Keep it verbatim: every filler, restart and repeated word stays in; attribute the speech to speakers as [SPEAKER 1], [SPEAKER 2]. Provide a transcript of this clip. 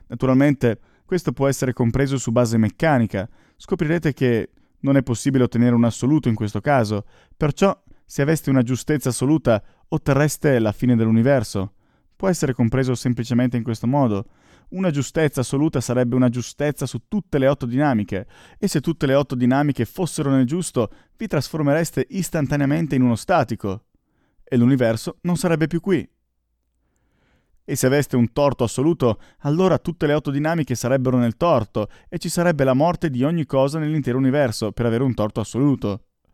[SPEAKER 1] Naturalmente, questo può essere compreso su base meccanica. Scoprirete che non è possibile ottenere un assoluto in questo caso, perciò se aveste una giustezza assoluta otterreste la fine dell'universo. Può essere compreso semplicemente in questo modo. Una giustezza assoluta sarebbe una giustezza su tutte le otto dinamiche, e se tutte le otto dinamiche fossero nel giusto, vi trasformereste istantaneamente in uno statico, e l'universo non sarebbe più qui. E se aveste un torto assoluto, allora tutte le otto dinamiche sarebbero nel torto, e ci sarebbe la morte di ogni cosa nell'intero universo per avere un torto assoluto.